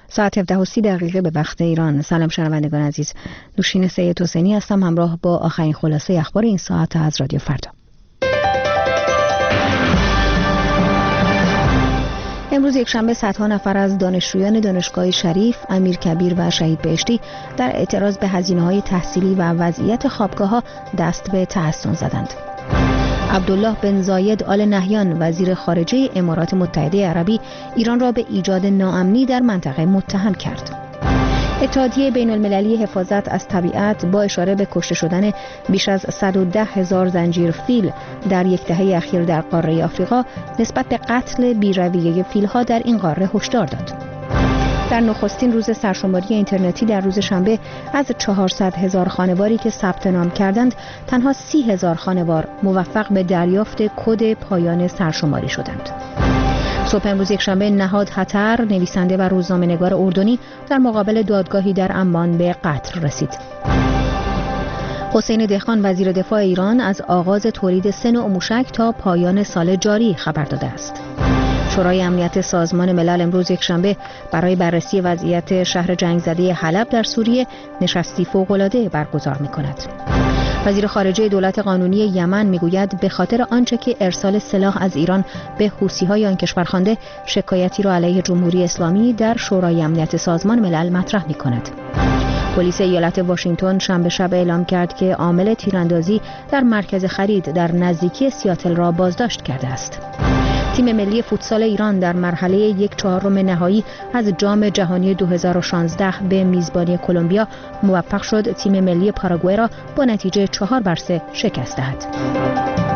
ساعت 17:30 به وقت ایران. سلام شنوندگان عزیز، نوشین سید حسینی هستم همراه با آخرین خلاصه اخبار این ساعت از رادیو فردا. امروز یکشنبه صدها نفر از دانشجویان دانشگاه شریف، امیرکبیر و شهید بهشتی در اعتراض به هزینه‌های تحصیلی و وضعیت خوابگاه‌ها دست به تحسن زدند. عبدالله بن زاید آل نهیان وزیر خارجه امارات متحده عربی ایران را به ایجاد ناامنی در منطقه متهم کرد. اتحادیه بین المللی حفاظت از طبیعت با اشاره به کشته شدن بیش از 110,000 زنجیر فیل در یک دهه اخیر در قاره آفریقا نسبت به قتل بی‌رویه فیل‌ها در این قاره هشدار داد. در نخستین روز سرشماری اینترنتی در روز شنبه از 400,000 خانواری که ثبت نام کردند تنها 30,000 خانوار موفق به دریافت کد پایان سرشماری شدند. صبح امروز یکشنبه نهاد حتر، نویسنده و روزنامه‌نگار اردنی، در مقابل دادگاهی در عمان به قتل رسید. حسین دهقان وزیر دفاع ایران از آغاز تولید 3 نوع موشک تا پایان سال جاری خبر داده است. شورای امنیت سازمان ملل امروز یکشنبه برای بررسی وضعیت شهر جنگ زده حلب در سوریه نشستی فوق‌العاده برگزار می‌کند. وزیر خارجه دولت قانونی یمن میگوید به خاطر آنچه که ارسال سلاح از ایران به حوثی‌های آن کشور خوانده، شکایتی را علیه جمهوری اسلامی در شورای امنیت سازمان ملل مطرح می‌کند. پلیس ایالت واشنگتن شنبه شب اعلام کرد که عامل تیراندازی در مرکز خرید در نزدیکی سیاتل را بازداشت کرده است. تیم ملی فوتسال ایران در مرحله 1/4 نهایی از جام جهانی 2016 به میزبانی کلمبیا موفق شد تیم ملی پاراگوئه را با نتیجه 4-3 شکست دهد.